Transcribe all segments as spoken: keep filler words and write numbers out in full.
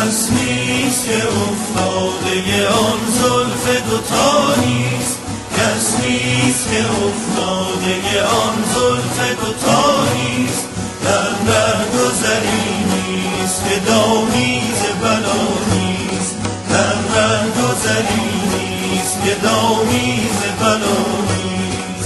کس نیست که افتاده آن زلف دوتا نیست، کس نیست که افتاده آن زلف دوتا نیست. در رهگذری نیست که دامیز بلا نیست، در رهگذری نیست که دامیز بلا نیست.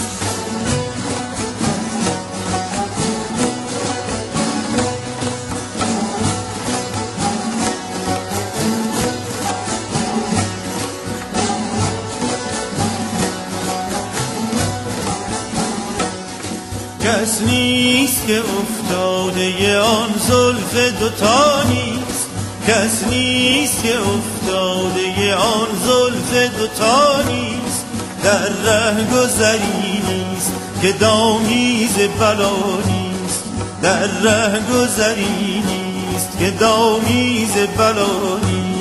کس نیست که افتاده آن زلف دوتا نیست، کس نیست که افتاده آن زلف دوتا نیست. در رهگذری نیست که دامیز بلا نیست، در رهگذری نیست که دامیز بلا نیست.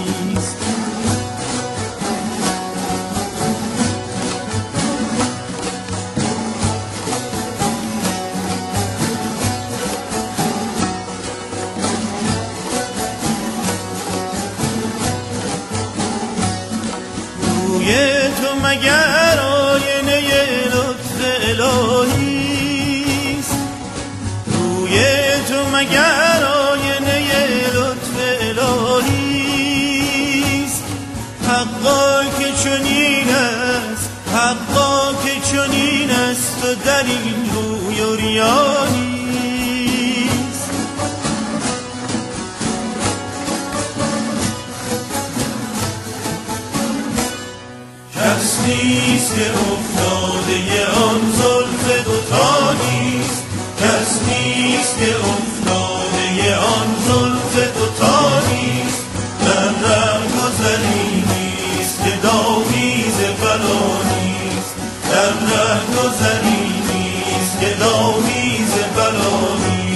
تو مگر آینه لطف الهیست، روی تو مگر آینه لطف الهیست. حقا که چنین است، حقا که چنین است و در این روی و ریا نیست. کس نیست که افتاده آن زلف دوتا نیست، کس نیست که افتاده آن زلف دوتا نیست. در رهگذری نیست که دامیز بلا نیست، در رهگذری نیست که دامیز بلا نیست.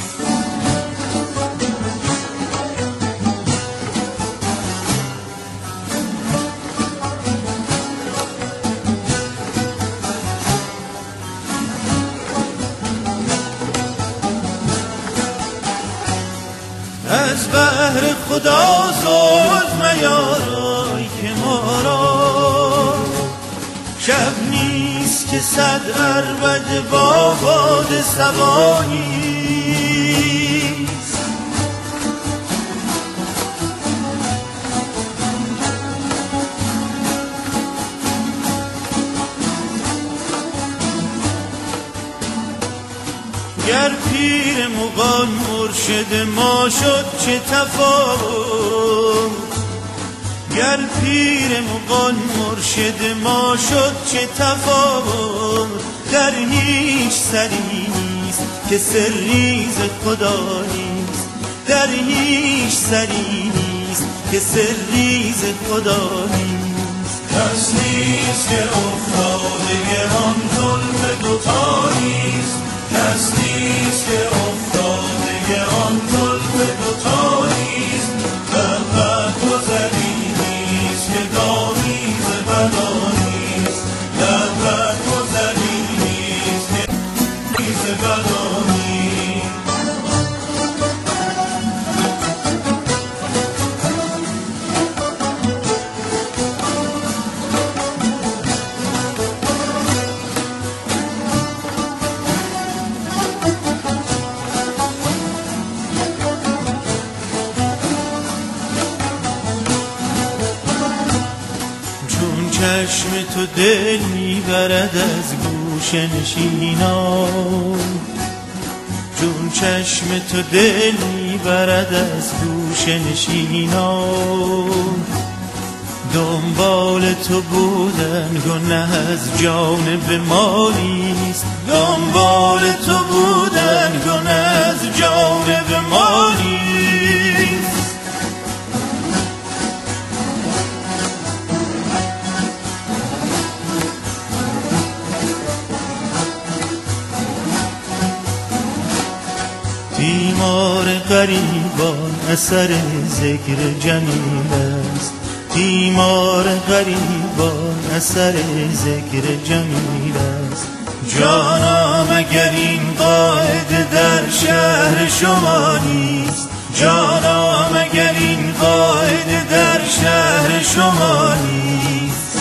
از بهر خدا زلف میارای که ما را شب نیست که صد عربده با باد صبا نیست. گر پیر مغان مرشد ما شد چه تفاوت، گر پیر مغان مرشد ما شد چه تفاوت. در هیچ سری نیست که سریز خدا نیست، در هیچ سری نیست که سریز خدا نیست. کس نیست که افتاده آن زلف دوتا نیست، کس نیست که افتاده آن زلف دوتا نیست. در رهگذری نیست که دامیز بلا نیست، در رهگذری نیست که دامیز بلا نیست. چشم تو دل میبرد از گوش نشینان، چون چشم تو دل میبرد از گوش نشینان. دنبال تو بودن گناه از جانب ما نیست، دنبال تو بودن گناه از جانب ما نیست. تیمار غریبان اثر ذکر جمیل است، تیمار غریبان اثر ذکر جمیل است. جانا مگر این قاعده در شهر شما نیست، جانا مگر این قاعده در شهر شما نیست.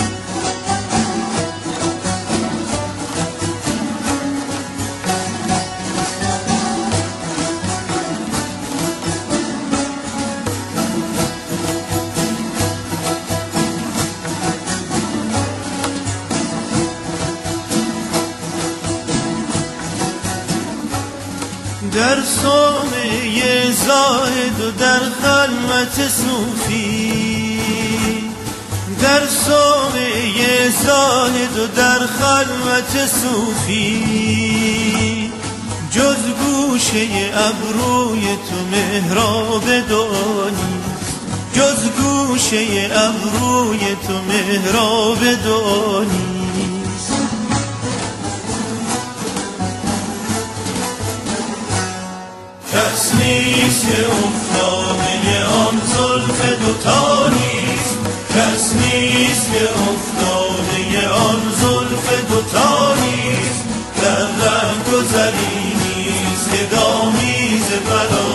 در صومعه زاهد و در خلوت صوفی، در صومعه زاهد و در خلوت صوفی، جز گوشه ابروی تو محراب دعا نیست، جز گوشه ابروی تو محراب دعا نیست. کس نیست که افتاده آن زلف دوتا نیست، کس نیست که افتاده آن زلف دوتا نیست، در رنگ و زری نیست که دامیز بلا